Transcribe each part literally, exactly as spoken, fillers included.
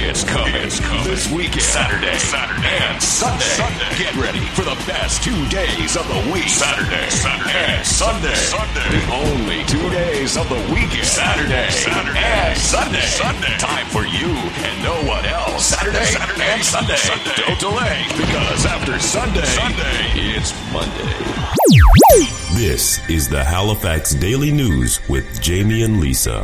It's coming. It's coming. This weekend, Saturday, Saturday, and Sunday. Sunday. Get ready for the best two days of the week. Saturday, Saturday, and Sunday. Sunday. The only two days of the weekend. Saturday, Saturday, and Sunday. Sunday. Time for you and no one else. Saturday, Saturday, and Sunday. Sunday. Don't delay, because after Sunday, Sunday, it's Monday. This is the Halifax Daily News with Jamie and Lisa.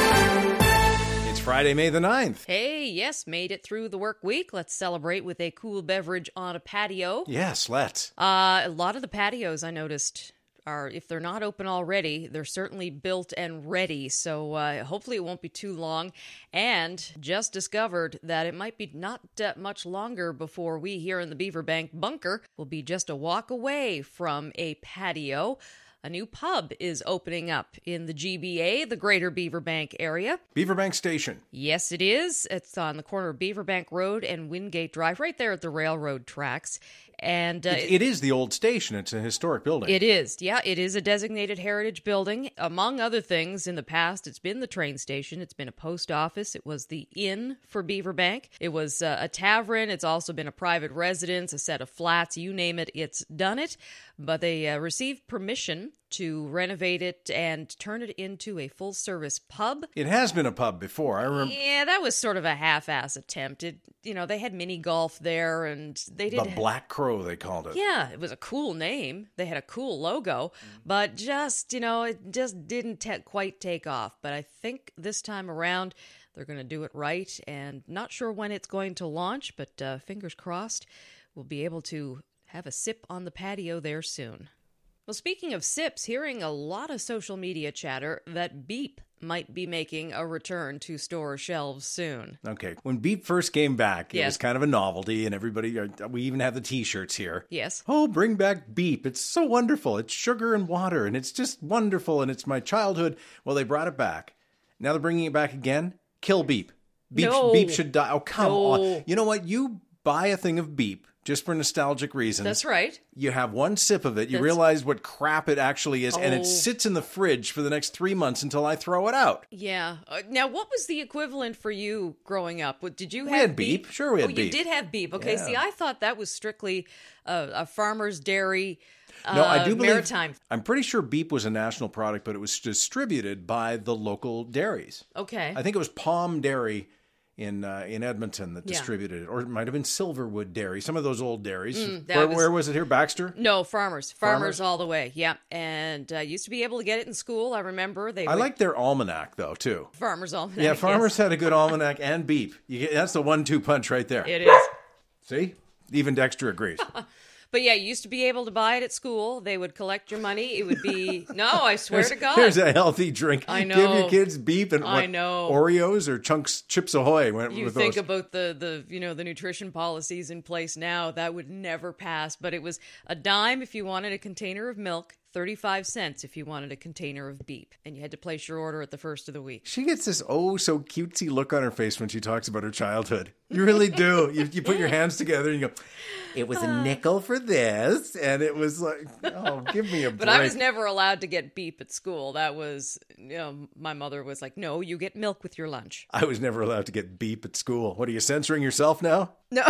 It's Friday, May the ninth. Hey, yes, made it through the work week. Let's celebrate with a cool beverage on a patio. Yes, let's. Uh, a lot of the patios I noticed are, if they're not open already, they're certainly built and ready. So uh, hopefully it won't be too long. And just discovered that it might be not uh, much longer before we here in the Beaverbank bunker will be just a walk away from a patio. A new pub is opening up in the G B A, the Greater Beaverbank area. Beaverbank Station. Yes, it is. It's on the corner of Beaverbank Road and Wingate Drive, right there at the railroad tracks. And uh, it, it is the old station. It's a historic building. It is. Yeah, it is a designated heritage building. Among other things, in the past, it's been the train station. It's been a post office. It was the inn for Beaverbank. It was uh, a tavern. It's also been a private residence, a set of flats. You name it, it's done it. But they uh, received permission to renovate it and turn it into a full-service pub. It has been a pub before. I remember. Yeah, that was sort of a half-ass attempt. It, you know, they had mini golf there, and they did. The Black Crow, they called it. Yeah, it was a cool name. They had a cool logo, but just, you know, it just didn't te- quite take off. But I think this time around, they're going to do it right, and not sure when it's going to launch, but uh, fingers crossed, we'll be able to have a sip on the patio there soon. Well, speaking of sips, hearing a lot of social media chatter that Beep might be making a return to store shelves soon. Okay. When Beep first came back, it Yes. was kind of a novelty, and everybody, we even have the t-shirts here. Yes. Oh, bring back Beep. It's so wonderful. It's sugar and water, and it's just wonderful, and it's my childhood. Well, they brought it back. Now they're bringing it back again. Kill Beep. Beep, No. Beep should die. Oh, come No. on. You know what? You buy a thing of Beep just for nostalgic reasons. That's right. You have one sip of it. You That's- realize what crap it actually is, and Oh. it sits in the fridge for the next three months until I throw it out. Yeah. Uh, now, what was the equivalent for you growing up? What- Did you We have had Beep. Sure, we had oh, Beep. you did have Beep. Okay, Yeah. see, I thought that was strictly a, a farmer's dairy, uh, No, I do believe. maritime. I'm pretty sure Beep was a national product, but it was distributed by the local dairies. Okay. I think it was Palm Dairy in uh, in Edmonton that Yeah. distributed it, or it might have been Silverwood Dairy. Some of those old dairies. Mm, that where, was- where was it here? Baxter. No, farmers. farmers. Farmers? all the way. Yeah. And uh, used to be able to get it in school. I remember they I would- like their almanac though too. farmers all Yeah, farmers had a good almanac and Beep. You get, that's the one-two punch right there. It is. See, even Dexter agrees. But yeah, you used to be able to buy it at school. They would collect your money. It would be no, I swear Here's, to God. here's a healthy drink. I Give know. your kids Beep and I what, know. Oreos or Chunks Chips Ahoy. Went You with think those. about the, the you know the nutrition policies in place now, that would never pass. But it was a dime if you wanted a container of milk, thirty-five cents if you wanted a container of Beep, and you had to place your order at the first of the week. She gets this oh so cutesy look on her face when she talks about her childhood. You really do. You, you put your hands together and you go, it was a nickel for this. And it was like, oh, give me a break. But I was never allowed to get Beep at school. That was, you know, my mother was like, no, you get milk with your lunch. I was never allowed to get Beep at school. What, are you censoring yourself now? No,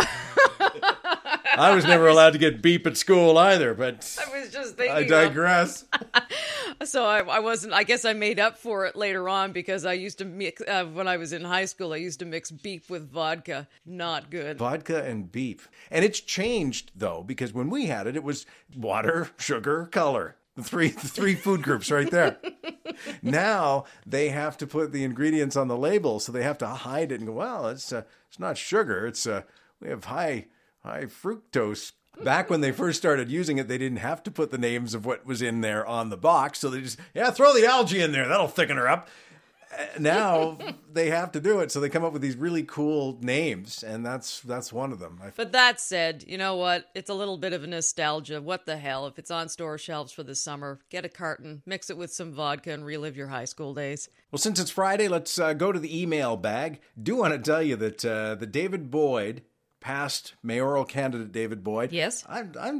I was never allowed to get Beep at school either, but I was just thinking. I of- digress. So I, I wasn't, I guess I made up for it later on because I used to mix, uh, when I was in high school, I used to mix Beep with vodka. Not good. Vodka and Beep. And it's changed, though, because when we had it, it was water, sugar, color. The three, the three food groups right there. Now they have to put the ingredients on the label, so they have to hide it and go, well, it's uh, it's not sugar. It's uh, we have high high fructose. Back when they first started using it, they didn't have to put the names of what was in there on the box. So they just, yeah, throw the algae in there. That'll thicken her up. Uh, Now they have to do it. So they come up with these really cool names. And that's that's one of them. I But that said, you know what? It's a little bit of a nostalgia. What the hell? If it's on store shelves for the summer, get a carton, mix it with some vodka, and relive your high school days. Well, since it's Friday, let's uh, go to the email bag. Do want to tell you that uh, the David Boyd, past mayoral candidate David Boyd. Yes. I'm, I'm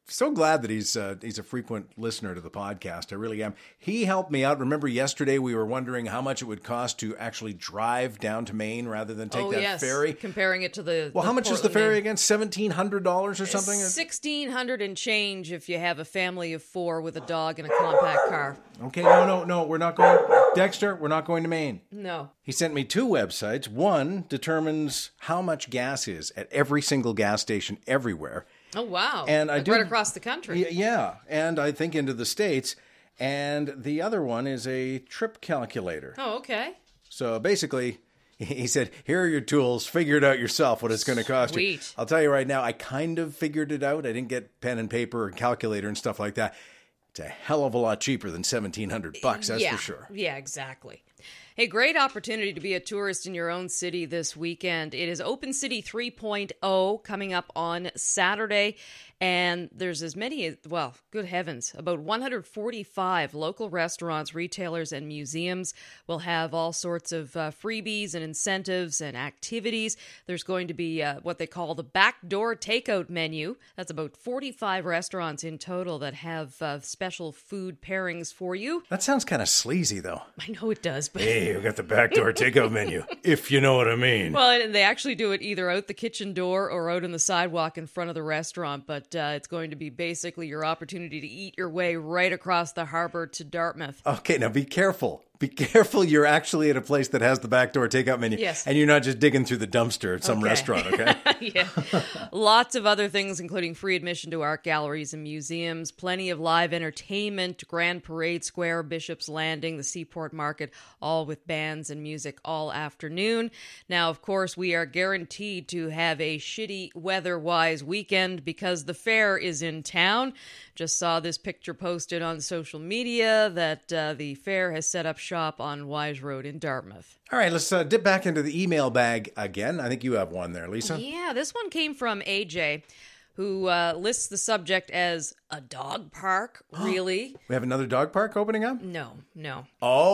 so glad that he's uh, he's a frequent listener to the podcast. I really am. He helped me out. Remember yesterday we were wondering how much it would cost to actually drive down to Maine rather than take oh, that yes. ferry. Comparing it to the Well, the how much is the Portland, ferry Maine. again? seventeen hundred dollars or something? sixteen hundred and change if you have a family of four with a dog and a compact car. Okay, no, no, no. We're not going. Dexter, we're not going to Maine. No. He sent me two websites. One determines how much gas is at every single gas station everywhere. Oh, wow. And I like do, right across the country. Y- yeah, and I think into the States. And the other one is a trip calculator. Oh, okay. So basically, he said, here are your tools. Figure it out yourself what it's going to cost you. Sweet. I'll tell you right now, I kind of figured it out. I didn't get pen and paper and calculator and stuff like that. It's a hell of a lot cheaper than seventeen hundred bucks, that's yeah. for sure. Yeah, exactly. Hey, great opportunity to be a tourist in your own city this weekend. It is Open City three point oh coming up on Saturday, and there's as many as, well, good heavens, about one hundred forty-five local restaurants, retailers, and museums will have all sorts of uh, freebies and incentives and activities. There's going to be uh, what they call the backdoor takeout menu. That's about forty-five restaurants in total that have uh, special food pairings for you. That sounds kind of sleazy, though. I know it does, but... Hey, we got the backdoor takeout menu, if you know what I mean. Well, and they actually do it either out the kitchen door or out on the sidewalk in front of the restaurant, but uh, it's going to be basically your opportunity to eat your way right across the harbor to Dartmouth. Okay, now be careful. Be careful you're actually at a place that has the backdoor takeout menu. Yes. And you're not just digging through the dumpster at some Okay. restaurant, okay? Yeah. Lots of other things, including free admission to art galleries and museums, plenty of live entertainment, Grand Parade Square, Bishop's Landing, the Seaport Market, all with bands and music all afternoon. Now, of course, we are guaranteed to have a shitty weather-wise weekend because the fair is in town. Just saw this picture posted on social media that uh, the fair has set up shop on Wise Road in Dartmouth. All right, let's uh, dip back into the email bag again. I think you have one there, Lisa. Yeah, this one came from A J, who uh, lists the subject as a dog park. Really? We have another dog park opening up? No, no.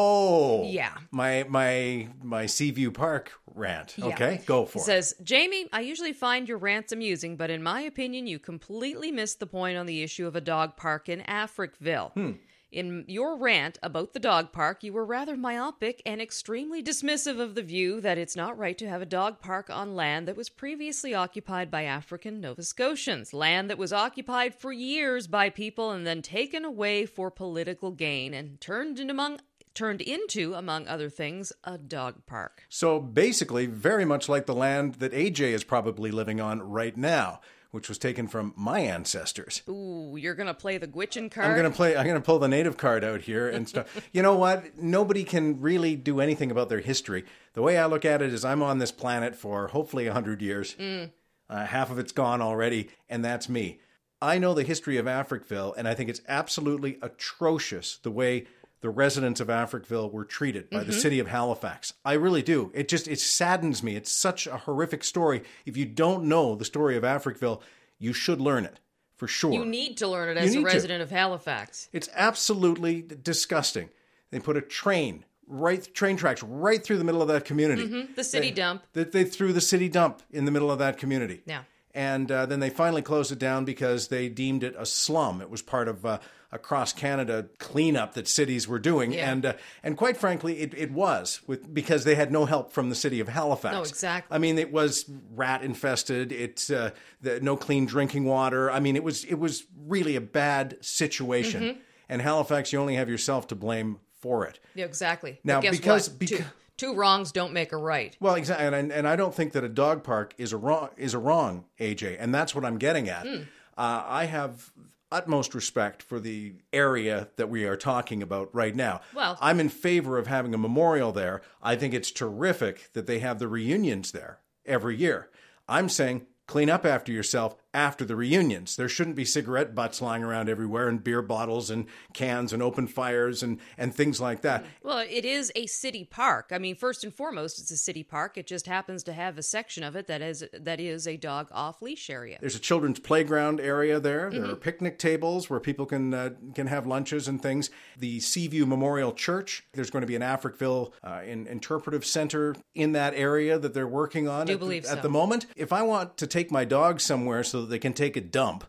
Oh. Yeah. My my my Seaview Park rant. Yeah. Okay, go for It it. says, Jamie, I usually find your rants amusing, but in my opinion, you completely missed the point on the issue of a dog park in Africville. Hmm. In your rant about the dog park, you were rather myopic and extremely dismissive of the view that it's not right to have a dog park on land that was previously occupied by African Nova Scotians, land that was occupied for years by people and then taken away for political gain and turned into, among, turned into, among other things, a dog park. So basically, very much like the land that A J is probably living on right now, which was taken from my ancestors. Ooh, you're going to play the Gwich'in card? I'm gonna play. I'm gonna pull the native card out here and stuff. You know what? Nobody can really do anything about their history. The way I look at it is, I'm on this planet for hopefully a hundred years. Mm. Uh, half of it's gone already, and that's me. I know the history of Africville, and I think it's absolutely atrocious the way the residents of Africville were treated by mm-hmm. the city of Halifax. I really do. It just, it saddens me. It's such a horrific story. If you don't know the story of Africville, you should learn it, for sure. You need to learn it as a resident to. of Halifax. It's absolutely disgusting. They put a train, right, train tracks right through the middle of that community. Mm-hmm. The city they, dump. They, they threw the city dump in the middle of that community. Yeah. And uh, then they finally closed it down because they deemed it a slum. It was part of uh, a cross-Canada cleanup that cities were doing. Yeah. And uh, and quite frankly, it, it was with because they had no help from the city of Halifax. No, exactly. I mean, it was rat-infested. It's uh, the, no clean drinking water. I mean, it was it was really a bad situation. Mm-hmm. And Halifax, you only have yourself to blame for it. Yeah, exactly. Now, but guess because... what? because Two, two wrongs don't make a right. Well, exactly, and, and I don't think that a dog park is a wrong is a wrong, A J, and that's what I'm getting at. Mm. Uh, I have utmost respect for the area that we are talking about right now. Well, I'm in favor of having a memorial there. I think it's terrific that they have the reunions there every year. I'm saying clean up after yourself after the reunions. There shouldn't be cigarette butts lying around everywhere and beer bottles and cans and open fires and, and things like that. Well, it is a city park. I mean, first and foremost, it's a city park. It just happens to have a section of it that is that is a dog off-leash area. There's a children's playground area there. There Mm-hmm. are picnic tables where people can uh, can have lunches and things. The Seaview Memorial Church. There's going to be an Africville uh, in, interpretive center in that area that they're working on Do at, believe the, so. at the moment. If I want to take my dog somewhere so that they can take a dump,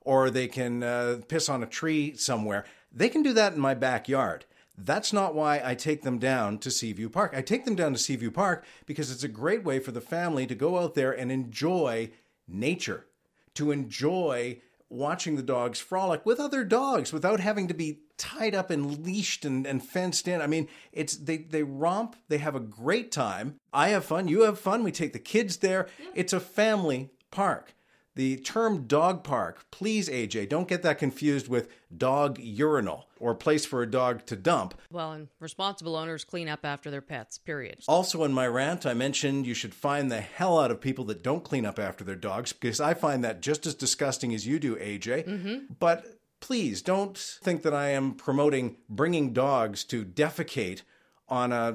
or they can uh, piss on a tree somewhere. They can do that in my backyard. That's not why I take them down to Seaview Park. I take them down to Seaview Park because it's a great way for the family to go out there and enjoy nature, to enjoy watching the dogs frolic with other dogs without having to be tied up and leashed and, and fenced in. I mean, it's they, they romp, they have a great time. I have fun, you have fun, we take the kids there. Yeah. It's a family park. The term dog park, please, A J, don't get that confused with dog urinal or place for a dog to dump. Well, and responsible owners clean up after their pets, period. Also in my rant, I mentioned you should find the hell out of people that don't clean up after their dogs, because I find that just as disgusting as you do, A J. Mm-hmm. But please don't think that I am promoting bringing dogs to defecate on a,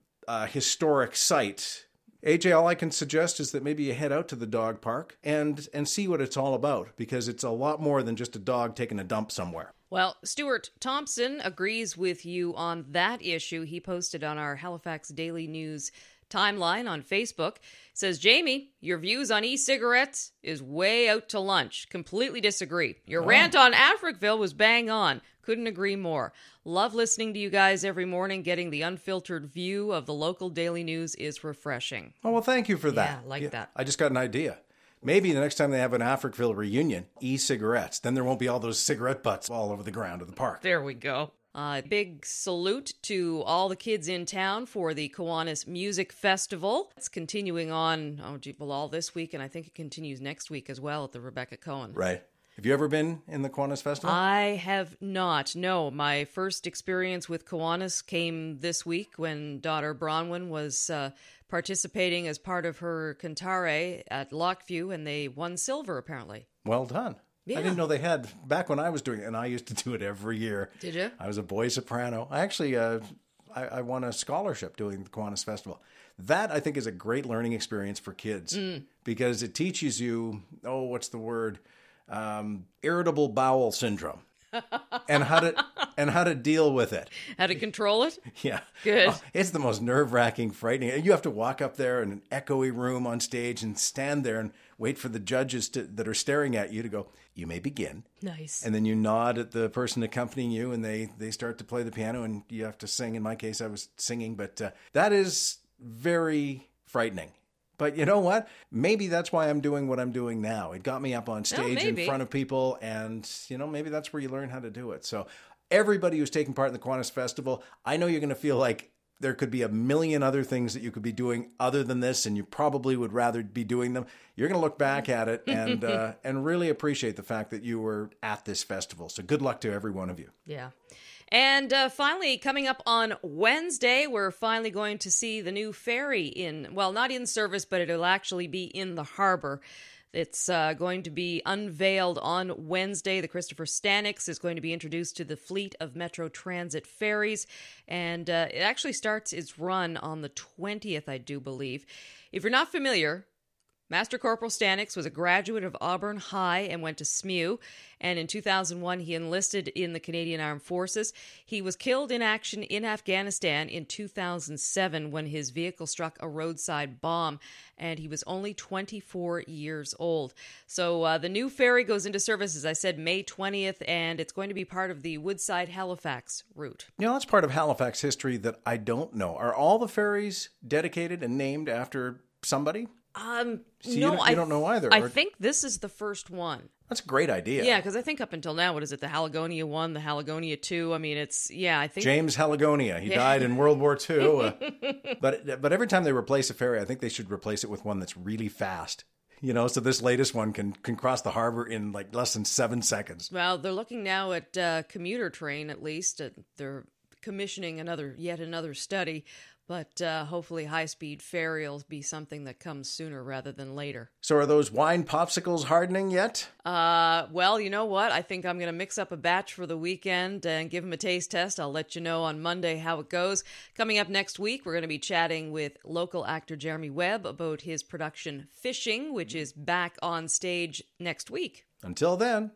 a historic site. A J, all I can suggest is that maybe you head out to the dog park and and see what it's all about, because it's a lot more than just a dog taking a dump somewhere. Well, Stuart Thompson agrees with you on that issue. He posted on our Halifax Daily News timeline on Facebook. Says, Jamie, your views on e-cigarettes is way out to lunch. Completely disagree. Your oh. rant on Africville was bang on. Couldn't agree more. Love listening to you guys every morning. Getting the unfiltered view of the local daily news is refreshing. Oh, well, thank you for that. Yeah, like yeah, that. I just got an idea. Maybe the next time they have an Africville reunion, e-cigarettes. Then there won't be all those cigarette butts all over the ground of the park. There we go. A uh, big salute to all the kids in town for the Kiwanis Music Festival. It's continuing on, oh, gee, well, all this week, and I think it continues next week as well at the Rebecca Cohen. Right. Have you ever been in the Kiwanis Festival? I have not, no. My first experience with Kiwanis came this week when daughter Bronwyn was uh, participating as part of her Cantare at Lockview, and they won silver, apparently. Well done. Yeah. I didn't know they had, back when I was doing it, and I used to do it every year. Did you? I was a boy soprano. I actually, uh, I, I won a scholarship doing the Kiwanis Festival. That, I think, is a great learning experience for kids mm. because it teaches you, oh, what's the word? Um, irritable bowel syndrome. and how to and how to deal with it. How to control it? Yeah. Good. Oh, it's the most nerve-wracking, frightening. You have to walk up there in an echoey room on stage and stand there and wait for the judges to, that are staring at you to go, you may begin. Nice. And then you nod at the person accompanying you and they, they start to play the piano and you have to sing. In my case, I was singing, but uh, that is very frightening. But you know what? Maybe that's why I'm doing what I'm doing now. It got me up on stage oh, in front of people, and you know, maybe that's where you learn how to do it. So everybody who's taking part in the Kiwanis Festival, I know you're going to feel like there could be a million other things that you could be doing other than this, and you probably would rather be doing them. You're going to look back at it and uh, and really appreciate the fact that you were at this festival. So good luck to every one of you. Yeah. And uh, finally, coming up on Wednesday, we're finally going to see the new ferry in, well, not in service, but it'll actually be in the harbor. It's uh, going to be unveiled on Wednesday. The Christopher Stanix is going to be introduced to the fleet of Metro Transit ferries, and uh, it actually starts its run on the twentieth, I do believe. If you're not familiar, Master Corporal Stanix was a graduate of Auburn High and went to S M U, and in two thousand one he enlisted in the Canadian Armed Forces. He was killed in action in Afghanistan in two thousand seven when his vehicle struck a roadside bomb, and he was only twenty-four years old. So uh, the new ferry goes into service, as I said, May twentieth, and it's going to be part of the Woodside-Halifax route. You know, that's part of Halifax history that I don't know. Are all the ferries dedicated and named after somebody? Um, so no, you don't, you I, don't know either. I or... think this is the first one. That's a great idea. Yeah, because I think up until now, what is it, the Haligonia one, the Haligonia two? I mean, it's, yeah, I think... James Haligonia. He died in World War Two. Uh, but but every time they replace a ferry, I think they should replace it with one that's really fast. You know, so this latest one can, can cross the harbor in like less than seven seconds. Well, they're looking now at uh, commuter train, at least. Uh, they're commissioning another, yet another study. But uh, hopefully high-speed ferry will be something that comes sooner rather than later. So are those wine popsicles hardening yet? Uh, well, you know what? I think I'm going to mix up a batch for the weekend and give them a taste test. I'll let you know on Monday how it goes. Coming up next week, we're going to be chatting with local actor Jeremy Webb about his production Fishing, which is back on stage next week. Until then.